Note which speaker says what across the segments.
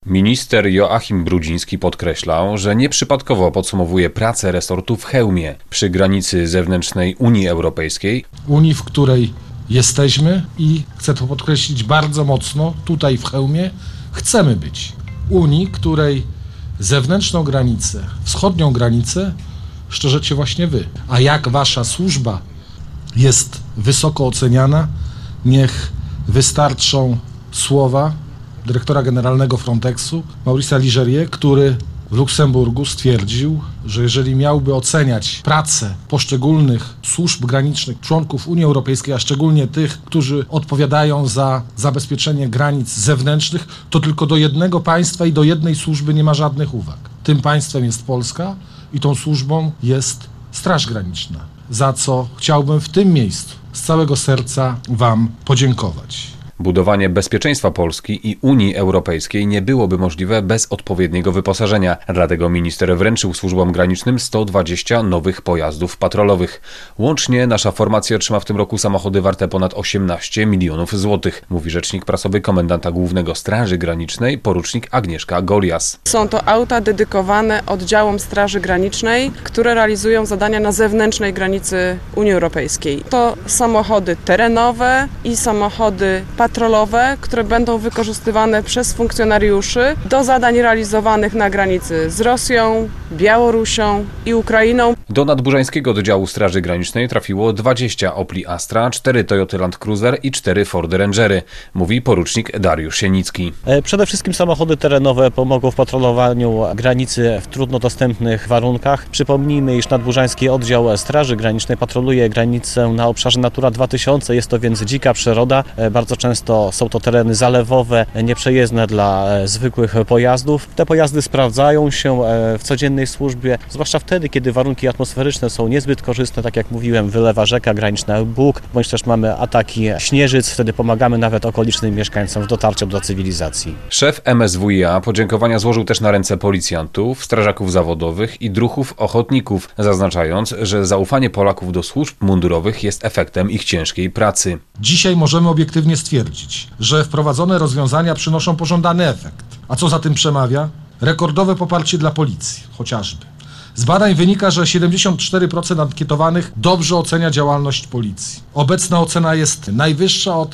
Speaker 1: Minister Joachim Brudziński podkreślał, że nieprzypadkowo podsumowuje pracę resortu w Chełmie, przy granicy zewnętrznej Unii Europejskiej.
Speaker 2: Unii, w której jesteśmy i chcę to podkreślić bardzo mocno, tutaj w Chełmie chcemy być. Unii, której zewnętrzną granicę, wschodnią granicę szczerzycie właśnie wy. A jak wasza służba jest wysoko oceniana, niech wystarczą słowa dyrektora generalnego Frontexu, Maurice'a Ligerier, który w Luksemburgu stwierdził, że jeżeli miałby oceniać pracę poszczególnych służb granicznych członków Unii Europejskiej, a szczególnie tych, którzy odpowiadają za zabezpieczenie granic zewnętrznych, to tylko do jednego państwa i do jednej służby nie ma żadnych uwag. Tym państwem jest Polska i tą służbą jest Straż Graniczna, za co chciałbym w tym miejscu z całego serca wam podziękować.
Speaker 1: Budowanie bezpieczeństwa Polski i Unii Europejskiej nie byłoby możliwe bez odpowiedniego wyposażenia. Dlatego minister wręczył służbom granicznym 120 nowych pojazdów patrolowych. Łącznie nasza formacja otrzyma w tym roku samochody warte ponad 18 milionów złotych, mówi rzecznik prasowy komendanta głównego Straży Granicznej, porucznik Agnieszka Golias.
Speaker 3: Są to auta dedykowane oddziałom Straży Granicznej, które realizują zadania na zewnętrznej granicy Unii Europejskiej. To samochody terenowe i samochody patrolowe, które będą wykorzystywane przez funkcjonariuszy do zadań realizowanych na granicy z Rosją, Białorusią i Ukrainą.
Speaker 1: Do nadburzańskiego oddziału Straży Granicznej trafiło 20 Opli Astra, 4 Toyoty Land Cruiser i 4 Fordy Rangery, mówi porucznik Dariusz Sienicki.
Speaker 4: Przede wszystkim samochody terenowe pomogą w patrolowaniu granicy w trudno dostępnych warunkach. Przypomnijmy, iż nadburzański oddział Straży Granicznej patroluje granicę na obszarze Natura 2000. Jest to więc dzika przyroda. Bardzo często są to tereny zalewowe, nieprzejezdne dla zwykłych pojazdów. Te pojazdy sprawdzają się w codziennej służbie, zwłaszcza wtedy, kiedy warunki atmosferyczne są niezbyt korzystne, tak jak mówiłem, wylewa rzeka, graniczna Bóg, bądź też mamy ataki śnieżyc, wtedy pomagamy nawet okolicznym mieszkańcom w dotarciu do cywilizacji.
Speaker 1: Szef MSWiA podziękowania złożył też na ręce policjantów, strażaków zawodowych i druhów ochotników, zaznaczając, że zaufanie Polaków do służb mundurowych jest efektem ich ciężkiej pracy.
Speaker 2: Dzisiaj możemy obiektywnie stwierdzić, że wprowadzone rozwiązania przynoszą pożądany efekt. A co za tym przemawia? Rekordowe poparcie dla policji, chociażby. Z badań wynika, że 74% ankietowanych dobrze ocenia działalność policji. Obecna ocena jest najwyższa od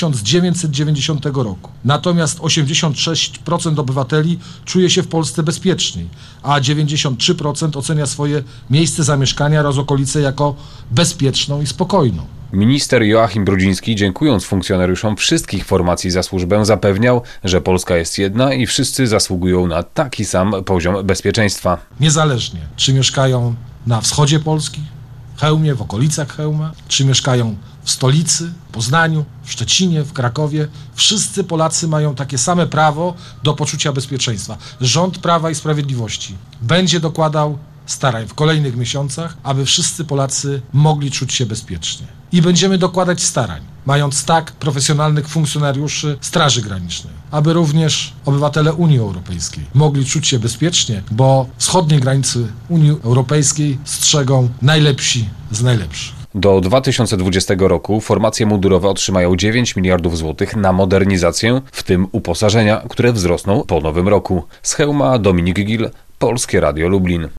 Speaker 2: 1990 roku. Natomiast 86% obywateli czuje się w Polsce bezpieczniej, a 93% ocenia swoje miejsce zamieszkania oraz okolice jako bezpieczną i spokojną.
Speaker 1: Minister Joachim Brudziński, dziękując funkcjonariuszom wszystkich formacji za służbę, zapewniał, że Polska jest jedna i wszyscy zasługują na taki sam poziom bezpieczeństwa.
Speaker 2: Niezależnie, czy mieszkają na wschodzie Polski, w Chełmie, w okolicach Chełma, czy mieszkają w stolicy, w Poznaniu, w Szczecinie, w Krakowie, wszyscy Polacy mają takie same prawo do poczucia bezpieczeństwa. Rząd Prawa i Sprawiedliwości będzie dokładał starań w kolejnych miesiącach, aby wszyscy Polacy mogli czuć się bezpiecznie. I będziemy dokładać starań, mając tak profesjonalnych funkcjonariuszy Straży Granicznej, aby również obywatele Unii Europejskiej mogli czuć się bezpiecznie, bo wschodniej granicy Unii Europejskiej strzegą najlepsi z najlepszych.
Speaker 1: Do 2020 roku formacje mundurowe otrzymają 9 miliardów złotych na modernizację, w tym uposażenia, które wzrosną po nowym roku. Z Chełma Dominik Gil, Polskie Radio Lublin.